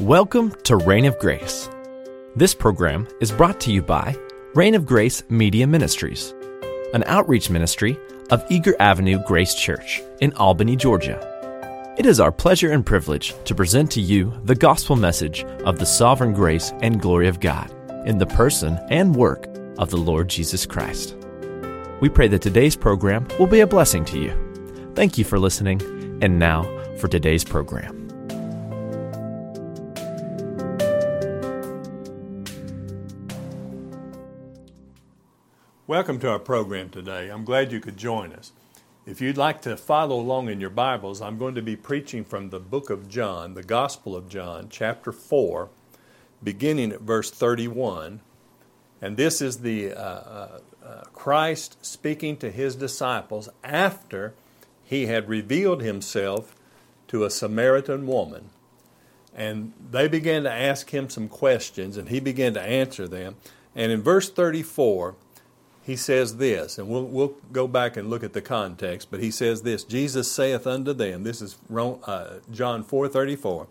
Welcome to Reign of Grace. This program is brought to you by Reign of Grace Media Ministries, an outreach ministry of Eager Avenue Grace Church in Albany, Georgia. It is our pleasure and privilege to present to you the gospel message of the sovereign grace and glory of God in the person and work of the Lord Jesus Christ. We pray that today's program will be a blessing to you. Thank you for listening, and now for today's program. Welcome to our program today. I'm glad you could join us. If you'd like to follow along in your Bibles, I'm going to be preaching from the book of John, the Gospel of John, chapter 4, beginning at verse 31. And this is the Christ speaking to his disciples after he had revealed himself to a Samaritan woman. And they began to ask him some questions, and he began to answer them. And in verse 34, he says this, and we'll go back and look at the context, but he says this: Jesus saith unto them, this is John 4:34,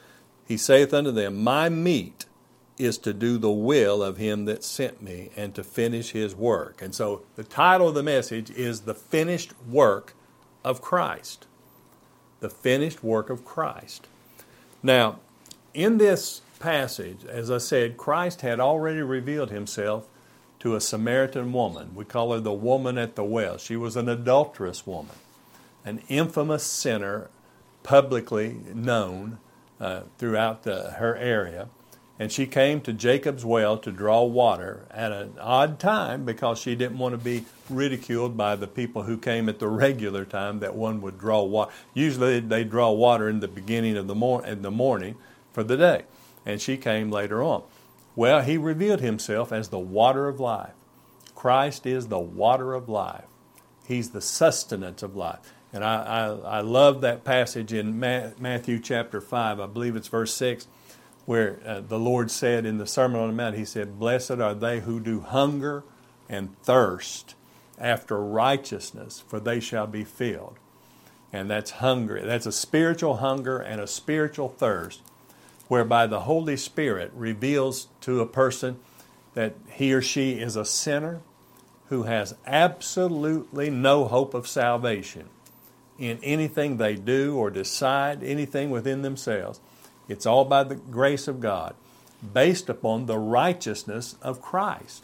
he saith unto them, my meat is to do the will of him that sent me and to finish his work. And so the title of the message is The Finished Work of Christ. The finished work of Christ. Now, in this passage, as I said, Christ had already revealed himself to a Samaritan woman. We call her the woman at the well. She was an adulterous woman, an infamous sinner, publicly known throughout her area. And she came to Jacob's well to draw water at an odd time because she didn't want to be ridiculed by the people who came at the regular time that one would draw water. Usually they draw water in the beginning of the morning for the day. And she came later on. Well, he revealed himself as the water of life. Christ is the water of life. He's the sustenance of life. And I love that passage in Matthew chapter 5, I believe it's verse 6, where the Lord said in the Sermon on the Mount, he said, blessed are they who do hunger and thirst after righteousness, for they shall be filled. And that's hunger. That's a spiritual hunger and a spiritual thirst, whereby the Holy Spirit reveals to a person that he or she is a sinner who has absolutely no hope of salvation in anything they do or decide, anything within themselves. It's all by the grace of God, based upon the righteousness of Christ.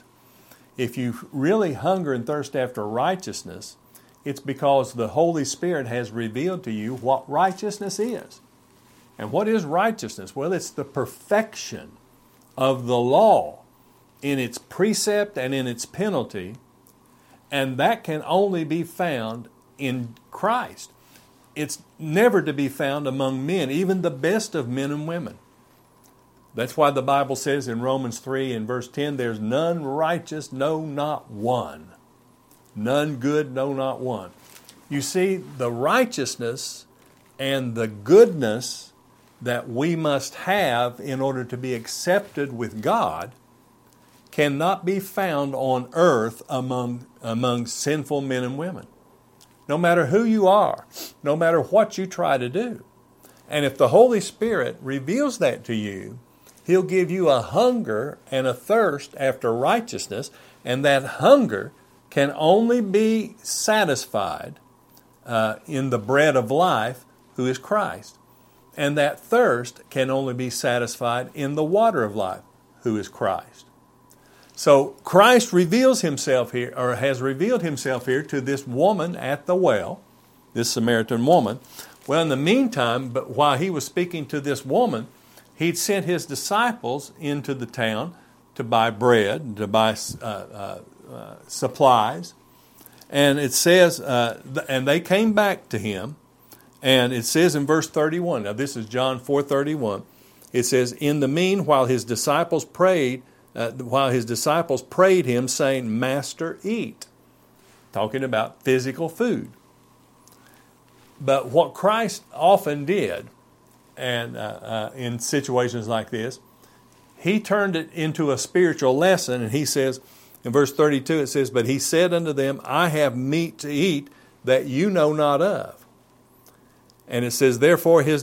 If you really hunger and thirst after righteousness, it's because the Holy Spirit has revealed to you what righteousness is. And what is righteousness? Well, it's the perfection of the law in its precept and in its penalty, and that can only be found in Christ. It's never to be found among men, even the best of men and women. That's why the Bible says in Romans 3 and verse 10, there's none righteous, no, not one. None good, no, not one. You see, the righteousness and the goodness that we must have in order to be accepted with God cannot be found on earth among sinful men and women. No matter who you are, no matter what you try to do. And if the Holy Spirit reveals that to you, He'll give you a hunger and a thirst after righteousness, and that hunger can only be satisfied in the bread of life, who is Christ. And that thirst can only be satisfied in the water of life, who is Christ. So Christ reveals himself here, or has revealed himself here to this woman at the well, this Samaritan woman. Well, in the meantime, but while he was speaking to this woman, he'd sent his disciples into the town to buy bread, to buy supplies. And it says, and they came back to him. And it says in verse 31, now this is John 4:31, it says, in the meanwhile his disciples prayed him, saying, Master, eat. Talking about physical food. But what Christ often did, and in situations like this, he turned it into a spiritual lesson, and he says, in verse 32 it says, but he said unto them, I have meat to eat that you know not of. And it says, therefore, his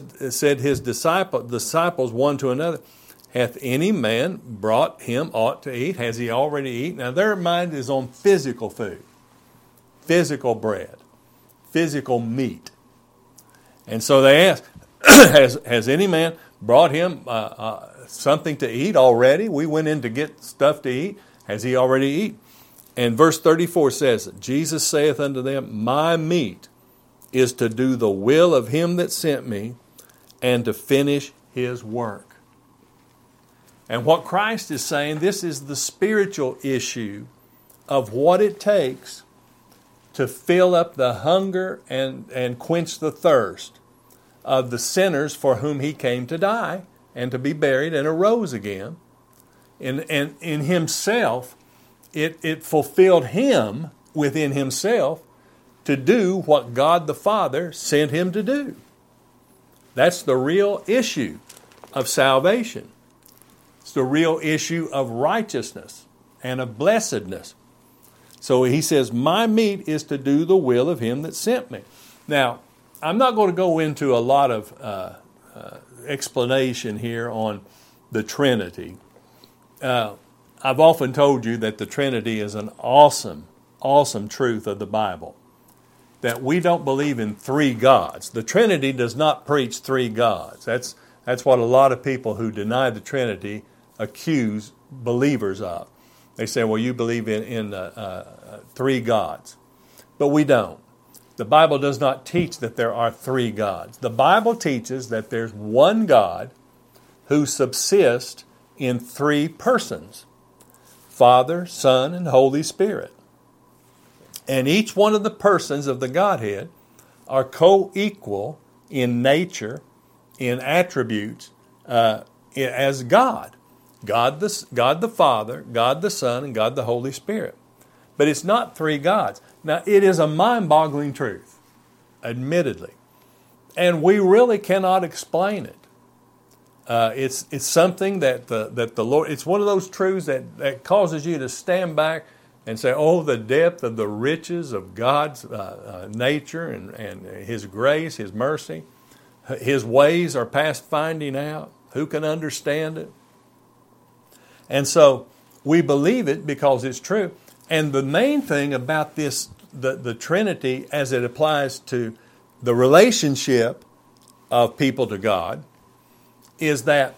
disciples one to another, hath any man brought him aught to eat? Has he already eaten? Now their mind is on physical food, physical bread, physical meat. And so they ask, has any man brought him something to eat already? We went in to get stuff to eat. Has he already eaten? And verse 34 says, Jesus saith unto them, my meat is to do the will of him that sent me and to finish his work. And what Christ is saying, this is the spiritual issue of what it takes to fill up the hunger and quench the thirst of the sinners for whom he came to die and to be buried and arose again. And in himself, it fulfilled him within himself to do what God the Father sent him to do. That's the real issue of salvation. It's the real issue of righteousness and of blessedness. So he says, my meat is to do the will of him that sent me. Now, I'm not going to go into a lot of explanation here on the Trinity. I've often told you that the Trinity is an awesome, awesome truth of the Bible. That we don't believe in three gods. The Trinity does not preach three gods. That's what a lot of people who deny the Trinity accuse believers of. They say, well, you believe in three gods. But we don't. The Bible does not teach that there are three gods. The Bible teaches that there's one God who subsists in three persons: Father, Son, and Holy Spirit. And each one of the persons of the Godhead are co-equal in nature, in attributes, as God. God the Father, God the Son, and God the Holy Spirit. But it's not three gods. Now, it is a mind-boggling truth, admittedly. And we really cannot explain it. It's something that the Lord, it's one of those truths that causes you to stand back and say, oh, the depth of the riches of God's nature and His grace, His mercy. His ways are past finding out. Who can understand it? And so we believe it because it's true. And the main thing about this, the Trinity as it applies to the relationship of people to God, is that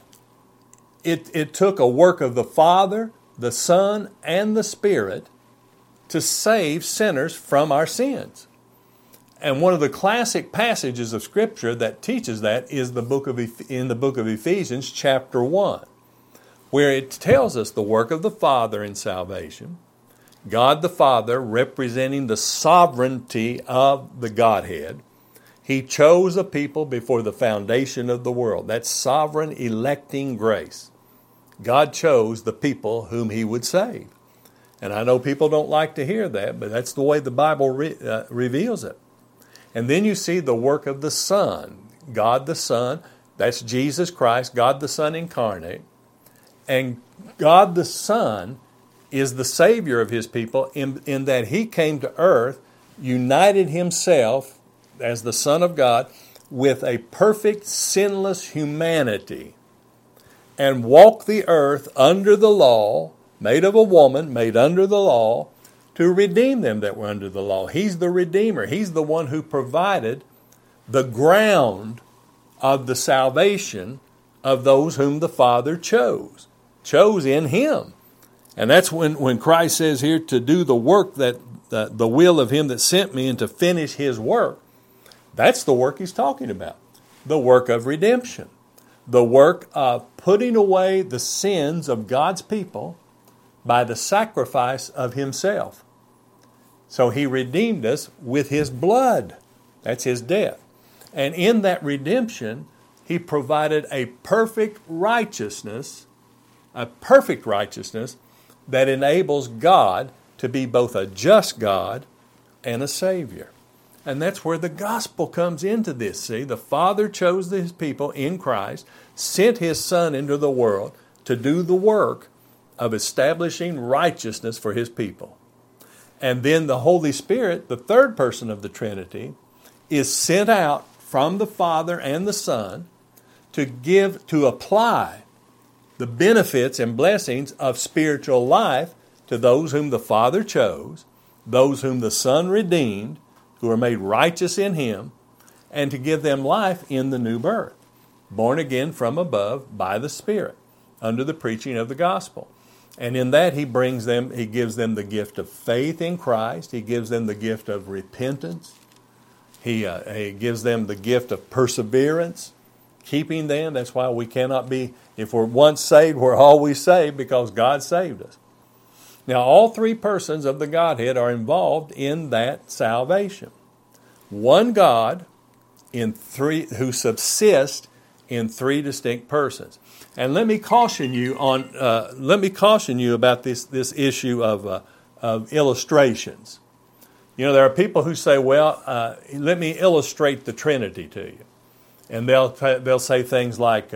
it took a work of the Father, the Son, and the Spirit to save sinners from our sins. And one of the classic passages of Scripture that teaches that is in the book of Ephesians, chapter 1, where it tells us the work of the Father in salvation, God the Father representing the sovereignty of the Godhead. He chose a people before the foundation of the world. That's sovereign electing grace. God chose the people whom He would save. And I know people don't like to hear that, but that's the way the Bible reveals it. And then you see the work of the Son. God the Son, that's Jesus Christ, God the Son incarnate. And God the Son is the Savior of His people in that He came to earth, united Himself as the Son of God with a perfect, sinless humanity, and walked the earth under the law, made of a woman, made under the law, to redeem them that were under the law. He's the Redeemer. He's the one who provided the ground of the salvation of those whom the Father chose in Him. And that's when Christ says here to do the work that the will of Him that sent me and to finish His work. That's the work He's talking about. The work of redemption. The work of putting away the sins of God's people by the sacrifice of Himself. So He redeemed us with His blood. That's His death. And in that redemption, He provided a perfect righteousness that enables God to be both a just God and a Savior. And that's where the gospel comes into this. See, the Father chose His people in Christ, sent His Son into the world to do the work of establishing righteousness for His people. And then the Holy Spirit, the third person of the Trinity, is sent out from the Father and the Son to apply the benefits and blessings of spiritual life to those whom the Father chose, those whom the Son redeemed, who are made righteous in Him, and to give them life in the new birth, born again from above by the Spirit, under the preaching of the gospel. And in that He gives them the gift of faith in Christ. He gives them the gift of repentance. He gives them the gift of perseverance, keeping them. That's why we cannot be, if we're once saved, we're always saved because God saved us. Now, all three persons of the Godhead are involved in that salvation. One God who subsists in three distinct persons. And let me caution you about this issue of illustrations. You know, there are people who say, "Well, let me illustrate the Trinity to you," and they'll say things like,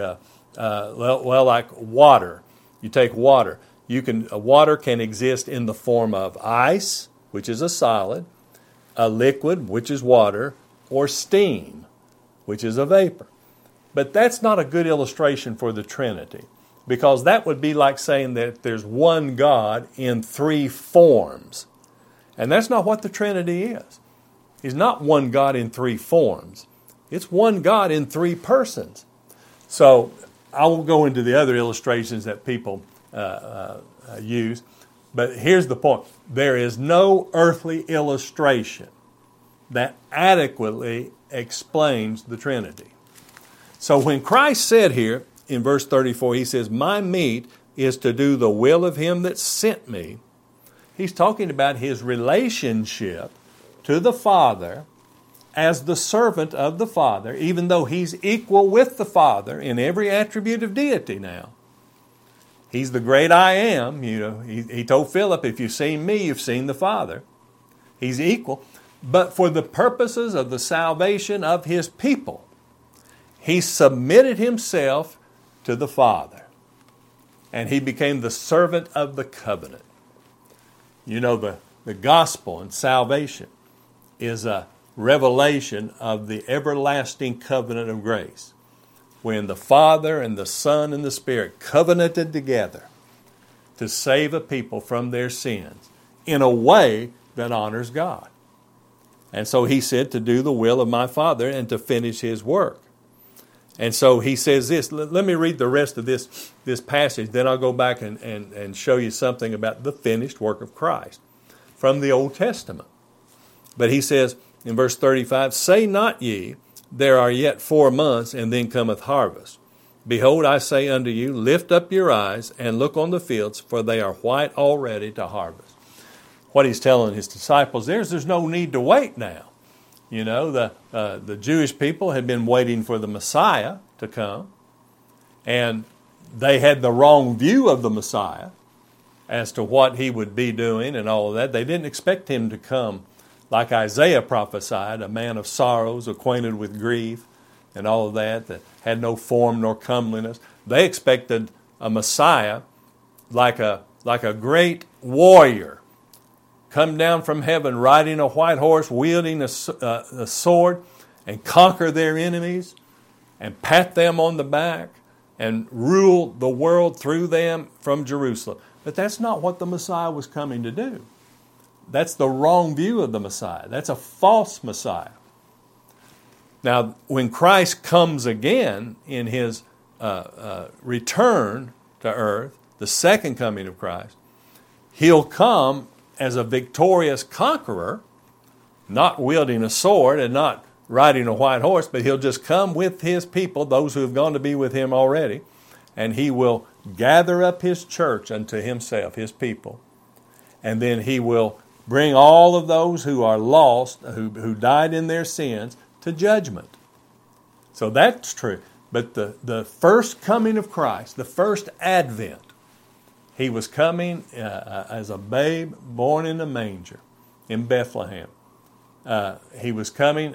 like water. You take water. Water can exist in the form of ice, which is a solid, a liquid, which is water, or steam, which is a vapor. But that's not a good illustration for the Trinity, because that would be like saying that there's one God in three forms. And that's not what the Trinity is. He's not one God in three forms. It's one God in three persons. So I won't go into the other illustrations that people use, but here's the point. There is no earthly illustration that adequately explains the Trinity. So when Christ said here in verse 34, He says, "My meat is to do the will of Him that sent me," He's talking about His relationship to the Father as the servant of the Father, even though He's equal with the Father in every attribute of deity now. He's the great I am. You know, he told Philip, "If you've seen me, you've seen the Father." He's equal. But for the purposes of the salvation of His people, He submitted Himself to the Father, and He became the servant of the covenant. You know, the gospel and salvation is a revelation of the everlasting covenant of grace, when the Father and the Son and the Spirit covenanted together to save a people from their sins in a way that honors God. And so He said to do the will of my Father and to finish His work. And so He says this. Let me read the rest of this passage, then I'll go back and show you something about the finished work of Christ from the Old Testament. But He says in verse 35, "Say not ye, there are yet 4 months, and then cometh harvest. Behold, I say unto you, lift up your eyes and look on the fields, for they are white already to harvest." What He's telling His disciples there's no need to wait now. You know, the Jewish people had been waiting for the Messiah to come, and they had the wrong view of the Messiah as to what He would be doing and all of that. They didn't expect Him to come like Isaiah prophesied, a man of sorrows, acquainted with grief, and all of that had no form nor comeliness. They expected a Messiah like a great warrior, come down from heaven riding a white horse, wielding a sword, and conquer their enemies, and pat them on the back, and rule the world through them from Jerusalem. But that's not what the Messiah was coming to do. That's the wrong view of the Messiah. That's a false Messiah. Now, when Christ comes again in His return to earth, the second coming of Christ, He'll come as a victorious conqueror, not wielding a sword and not riding a white horse, but He'll just come with His people, those who have gone to be with Him already, and He will gather up His church unto Himself, His people. And then He will bring all of those who are lost, who died in their sins, to judgment. So that's true. But the first coming of Christ, the first advent, He was coming as a babe born in a manger in Bethlehem. He was coming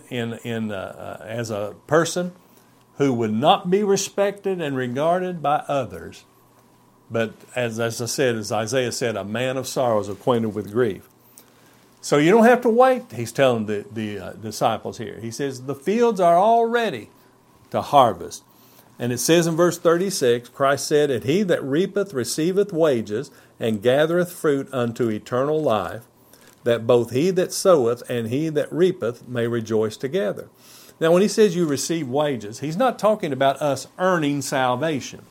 as a person who would not be respected and regarded by others, but as I said, as Isaiah said, a man of sorrows, acquainted with grief. So you don't have to wait, he's telling the disciples here. He says, the fields are all ready to harvest. And it says in verse 36, Christ said, and he that reapeth receiveth wages, and gathereth fruit unto eternal life, that both he that soweth and he that reapeth may rejoice together. Now when he says you receive wages, he's not talking about us earning salvation.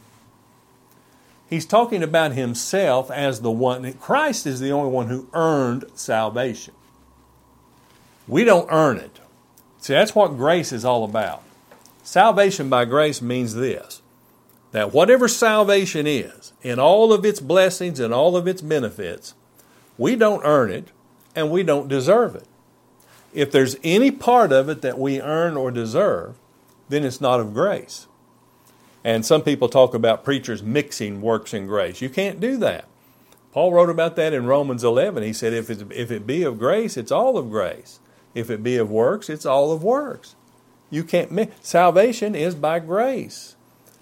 He's talking about himself as the one. Christ is the only one who earned salvation. We don't earn it. See, that's what grace is all about. Salvation by grace means this, that whatever salvation is, in all of its blessings and all of its benefits, we don't earn it and we don't deserve it. If there's any part of it that we earn or deserve, then it's not of grace. And some people talk about preachers mixing works and grace. You can't do that. Paul wrote about that in Romans 11. He said, if it be of grace, it's all of grace. If it be of works, it's all of works. You can't mix. Salvation is by grace.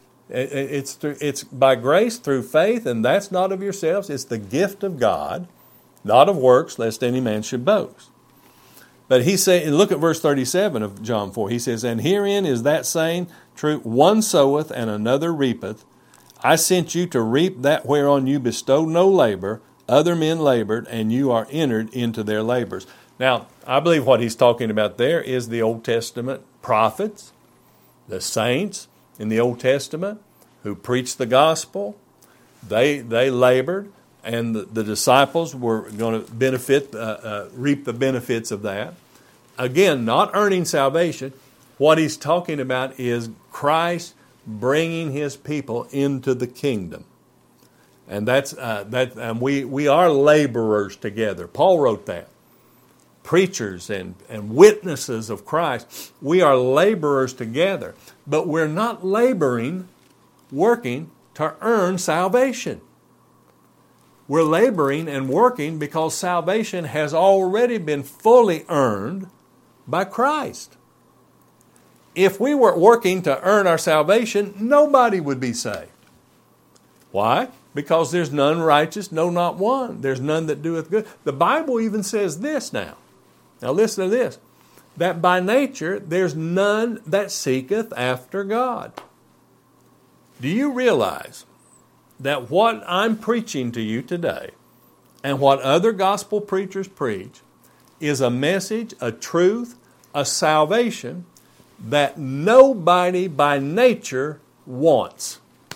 It's by grace through faith, and that's not of yourselves. It's the gift of God, not of works, lest any man should boast. But he said, look at verse 37 of John 4. He says, and herein is that saying true, one soweth and another reapeth. I sent you to reap that whereon you bestowed no labor. Other men labored, and you are entered into their labors. Now, I believe what he's talking about there is the Old Testament prophets, the saints in the Old Testament who preached the gospel. They labored, and the disciples were going to reap the benefits of that. Again, not earning salvation. What he's talking about is Christ bringing his people into the kingdom. And and we are laborers together. Paul wrote that. Preachers and witnesses of Christ, we are laborers together. But we're not working to earn salvation. We're laboring and working because salvation has already been fully earned by Christ. If we were working to earn our salvation, nobody would be saved. Why? Because there's none righteous, no, not one. There's none that doeth good. The Bible even says this now. Now listen to this. That by nature there's none that seeketh after God. Do you realize that what I'm preaching to you today and what other gospel preachers preach is a message, a truth, a salvation that nobody by nature wants?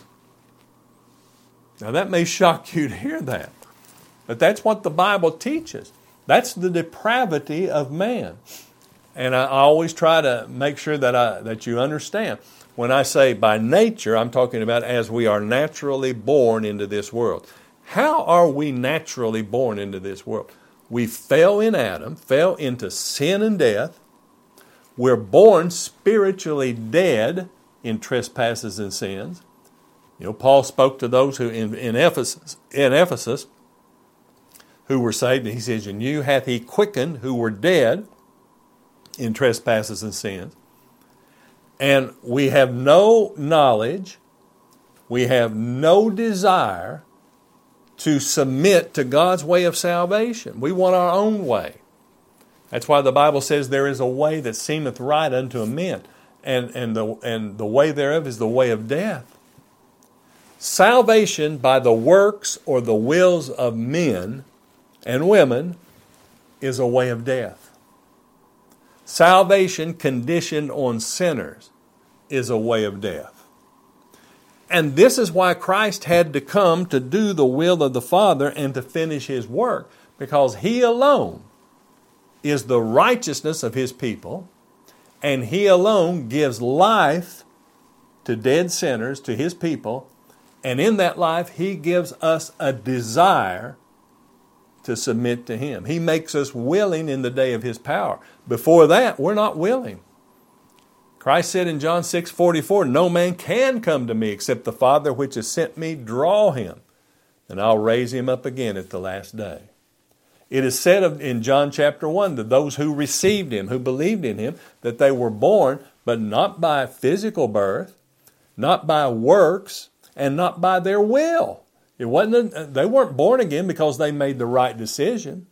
Now that may shock you to hear that, but that's what the Bible teaches. That's the depravity of man. And I always try to make sure that you understand. When I say by nature, I'm talking about as we are naturally born into this world. How are we naturally born into this world? We fell in Adam, fell into sin and death. We're born spiritually dead in trespasses and sins. You know, Paul spoke to those who in Ephesus who were saved, and he says, "And you hath he quickened who were dead in trespasses and sins." And we have no knowledge, we have no desire to submit to God's way of salvation. We want our own way. That's why the Bible says there is a way that seemeth right unto a man, and the way thereof is the way of death. Salvation by the works or the wills of men and women is a way of death. Salvation conditioned on sinners is a way of death. And this is why Christ had to come to do the will of the Father and to finish His work, because He alone is the righteousness of His people, and He alone gives life to dead sinners, to His people, and in that life He gives us a desire to submit to Him. He makes us willing in the day of His power. Before that, we're not willing. Christ said in John 6:44, "No man can come to me except the Father which has sent me draw him, and I'll raise him up again at the last day." It is said in John chapter 1 that those who received Him, who believed in Him, that they were born, but not by physical birth, not by works, and not by their will. They weren't born again because they made the right decision.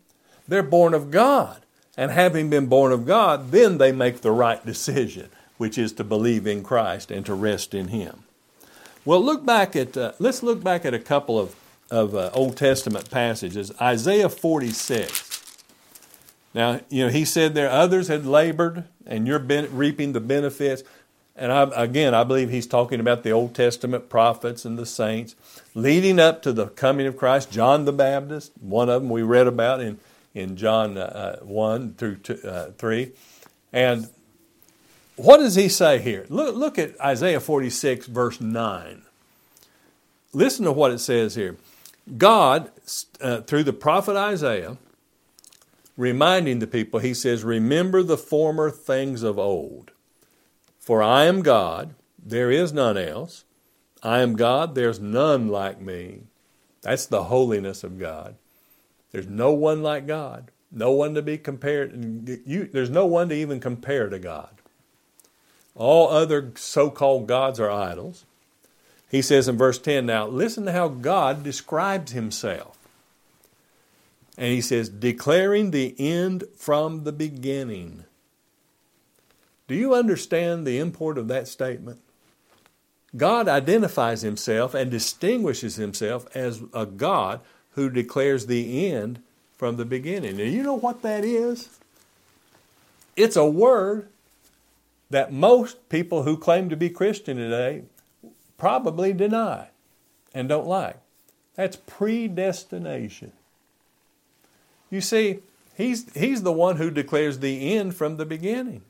They're born of God. And having been born of God, then they make the right decision, which is to believe in Christ and to rest in Him. Well, let's look back at a couple of Old Testament passages. Isaiah 46. Now, he said there others had labored and you're reaping the benefits. And I believe he's talking about the Old Testament prophets and the saints leading up to the coming of Christ. John the Baptist, one of them we read about in John 1 through 3. And what does he say here? Look at Isaiah 46, verse 9. Listen to what it says here. God, through the prophet Isaiah, reminding the people, he says, remember the former things of old. For I am God, there is none else. I am God, there's none like me. That's the holiness of God. There's no one like God. No one to be compared. There's no one to even compare to God. All other so-called gods are idols. He says in verse 10, now listen to how God describes himself. And he says, declaring the end from the beginning. Do you understand the import of that statement? God identifies himself and distinguishes himself as a God who declares the end from the beginning. And you know what that is? It's a word that most people who claim to be Christian today probably deny and don't like. That's predestination. You see, he's the one who declares the end from the beginning.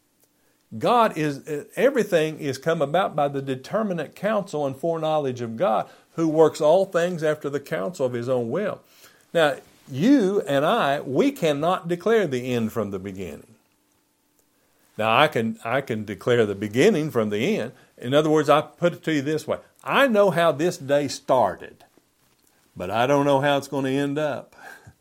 Everything is come about by the determinate counsel and foreknowledge of God, who works all things after the counsel of his own will. Now, you and we cannot declare the end from the beginning. Now, I can declare the beginning from the end. In other words, I put it to you this way. I know how this day started, but I don't know how it's going to end up.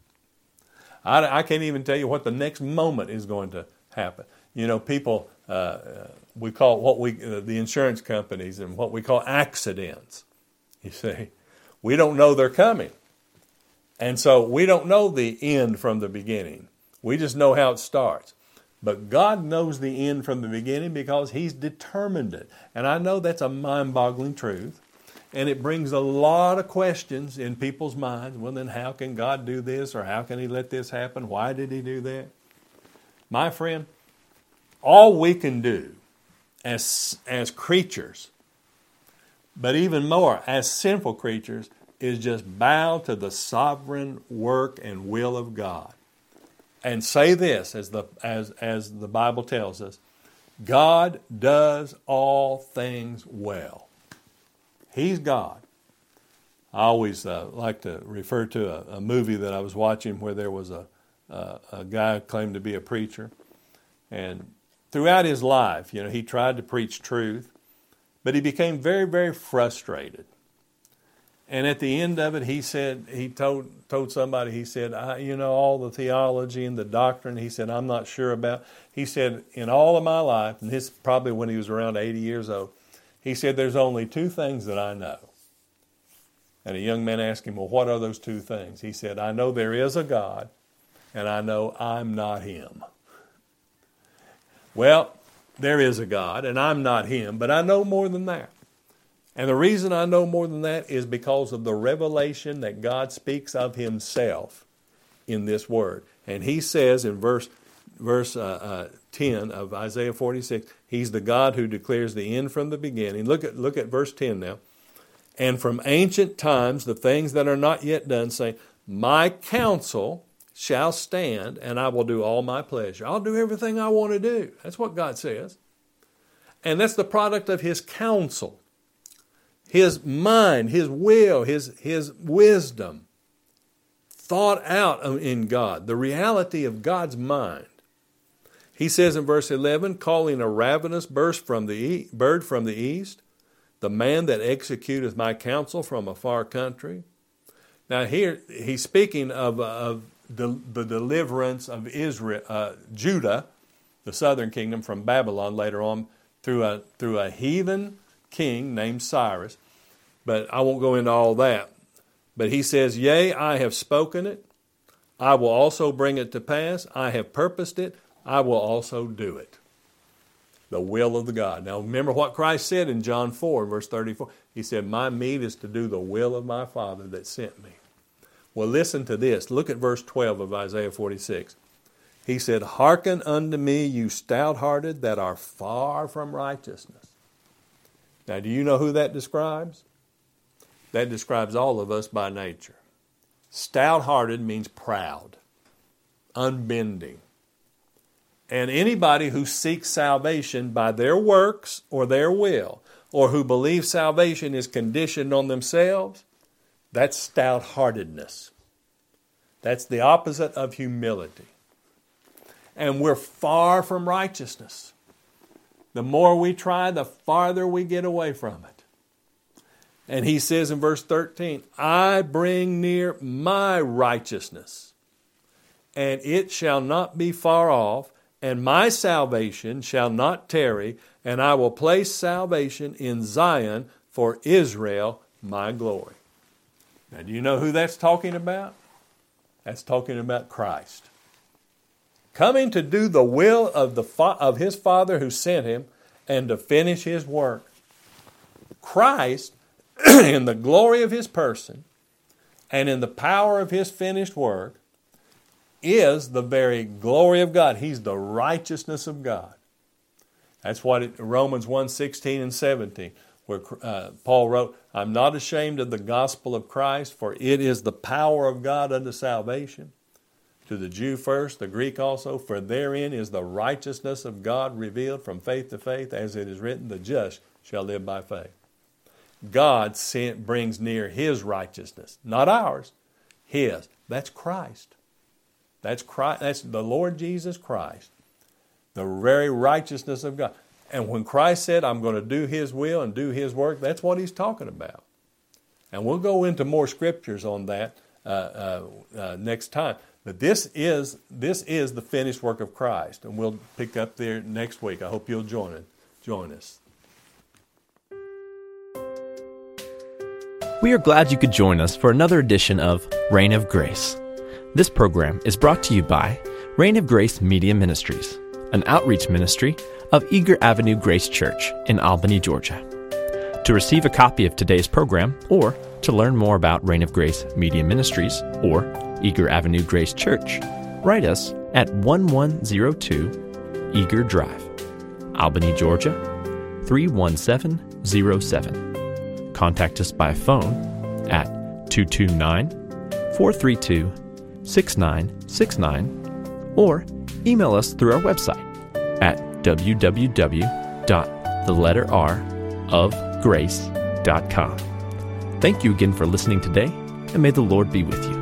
I can't even tell you what the next moment is going to happen. People, we call the insurance companies and what we call accidents. You see, we don't know they're coming. And so we don't know the end from the beginning. We just know how it starts. But God knows the end from the beginning because he's determined it. And I know that's a mind-boggling truth. And it brings a lot of questions in people's minds. Well, then how can God do this? Or how can he let this happen? Why did he do that? My friend, all we can do as creatures, but even more as sinful creatures, is just bow to the sovereign work and will of God. And say this, as the Bible tells us, God does all things well. He's God. I always like to refer to a movie that I was watching where there was a guy who claimed to be a preacher. And throughout his life, he tried to preach truth, but he became very, very frustrated. And at the end of it, he told somebody, he said, all the theology and the doctrine, he said, I'm not sure about. He said, in all of my life, and this probably when he was around 80 years old, he said, there's only two things that I know. And a young man asked him, well, what are those two things? He said, I know there is a God, and I know I'm not him. Well, there is a God, and I'm not him, but I know more than that. And the reason I know more than that is because of the revelation that God speaks of himself in this word. And he says in verse 10 of Isaiah 46, he's the God who declares the end from the beginning. Look at verse 10 now. And from ancient times, the things that are not yet done, saying, my counsel shall stand, and I will do all my pleasure. I'll do everything I want to do. That's what God says. And that's the product of his counsel. His mind, his will, his wisdom, thought out in God, the reality of God's mind. He says in verse 11, calling a ravenous bird from the east, the man that executeth my counsel from a far country. Now here he's speaking of the deliverance of Israel, Judah, the southern kingdom, from Babylon later on through a heathen king named Cyrus. But I won't go into all that. But he says, yea, I have spoken it. I will also bring it to pass. I have purposed it. I will also do it. The will of the God. Now remember what Christ said in John 4, verse 34. He said, my meat is to do the will of my Father that sent me. Well, listen to this. Look at verse 12 of Isaiah 46. He said, hearken unto me, you stout-hearted that are far from righteousness. Now, do you know who that describes? That describes all of us by nature. Stout-hearted means proud, unbending. And anybody who seeks salvation by their works or their will, or who believes salvation is conditioned on themselves, that's stout-heartedness. That's the opposite of humility. And we're far from righteousness. The more we try, the farther we get away from it. And he says in verse 13, I bring near my righteousness, and it shall not be far off, and my salvation shall not tarry, and I will place salvation in Zion for Israel, my glory. Now, do you know who that's talking about? That's talking about Christ. Coming to do the will of his Father who sent him and to finish his work. Christ, in the glory of his person and in the power of his finished work, is the very glory of God. He's the righteousness of God. That's what Romans 1:16 and 17, where Paul wrote, I'm not ashamed of the gospel of Christ, for it is the power of God unto salvation. To the Jew first, the Greek also, for therein is the righteousness of God revealed from faith to faith, as it is written, the just shall live by faith. God brings near his righteousness, not ours, his. That's Christ. That's Christ. That's the Lord Jesus Christ, the very righteousness of God. And when Christ said, I'm going to do his will and do his work, that's what he's talking about. And we'll go into more scriptures on that next time. But this is the finished work of Christ, and we'll pick up there next week. I hope you'll join us. We are glad you could join us for another edition of Reign of Grace. This program is brought to you by Reign of Grace Media Ministries, an outreach ministry of Eager Avenue Grace Church in Albany, Georgia. To receive a copy of today's program, or to learn more about Reign of Grace Media Ministries or Eager Avenue Grace Church, write us at 1102 Eager Drive, Albany, Georgia 31707. Contact us by phone at 229-432-6969 or email us through our website at www.theletterrofgrace.com. Thank you again for listening today, and may the Lord be with you.